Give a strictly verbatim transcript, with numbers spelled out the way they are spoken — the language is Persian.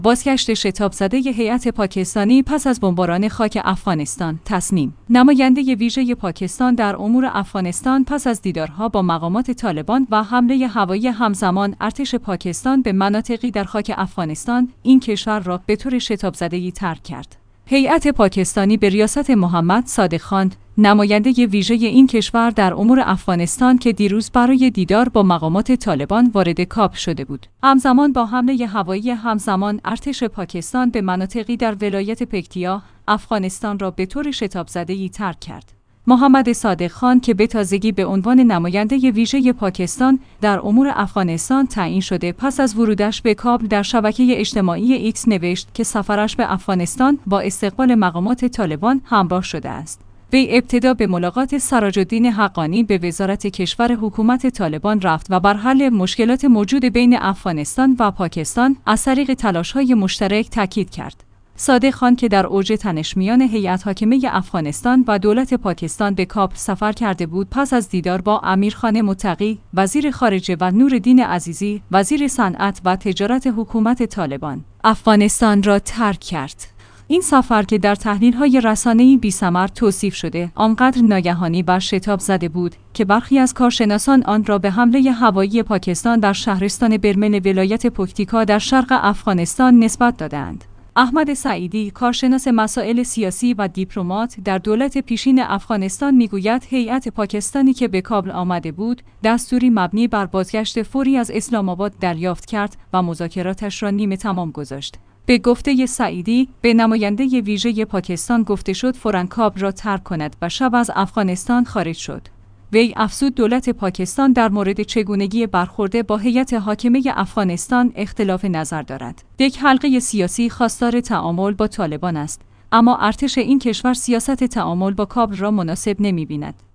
بازگشت شتاب زده هیئت پاکستانی پس از بمباران خاک افغانستان. تصنیم نماینده ویژه پاکستان در امور افغانستان پس از دیدارها با مقامات طالبان و حمله هوایی همزمان ارتش پاکستان به مناطقی در خاک افغانستان، این کشور را به طور شتاب زده‌ای ترک کرد. هیئت پاکستانی به ریاست محمد صادق خان، نماینده ویژه این کشور در امور افغانستان که دیروز برای دیدار با مقامات طالبان وارد کابل شده بود، همزمان با حمله هوایی همزمان ارتش پاکستان به مناطقی در ولایت پکتیا، افغانستان را به طور شتاب زده‌ای ترک کرد. محمد صادق خان که به تازگی به عنوان نماینده ویژه پاکستان در امور افغانستان تعیین شده، پس از ورودش به کابل در شبکه اجتماعی ایکس نوشت که سفرش به افغانستان با استقبال مقامات طالبان همراه شده است. وی ابتدا به ملاقات سراج الدین حقانی به وزارت کشور حکومت طالبان رفت و بر حل مشکلات موجود بین افغانستان و پاکستان از طریق تلاش‌های مشترک تاکید کرد. صادق خان که در اوج تنش میان هیئت حاکمه افغانستان و دولت پاکستان به کابل سفر کرده بود، پس از دیدار با امیرخان متقی، وزیر خارجه و نورالدین عزیزی، وزیر صنعت و تجارت حکومت طالبان، افغانستان را ترک کرد. این سفر که در تحلیل‌های رسانه‌ای بی‌ثمر توصیف شده، آنقدر ناگهانی و شتاب زده بود که برخی از کارشناسان آن را به حمله هوایی پاکستان در شهرستان برمن ولایت پکتیکا در شرق افغانستان نسبت دادند. احمد سعیدی، کارشناس مسائل سیاسی و دیپلمات در دولت پیشین افغانستان میگوید هیئت پاکستانی که به کابل آمده بود، دستوری مبنی بر بازگشت فوری از اسلام آباد دریافت کرد و مذاکراتش را نیمه تمام گذاشت. به گفته سعیدی، به نماینده ویژه پاکستان گفته شد فوراً کابل را ترک کند و شب از افغانستان خارج شد. وی افزود دولت پاکستان در مورد چگونگی برخورد با هیئت حاکمه افغانستان اختلاف نظر دارد. یک حلقه سیاسی خواستار تعامل با طالبان است، اما ارتش این کشور سیاست تعامل با کابل را مناسب نمی‌بیند.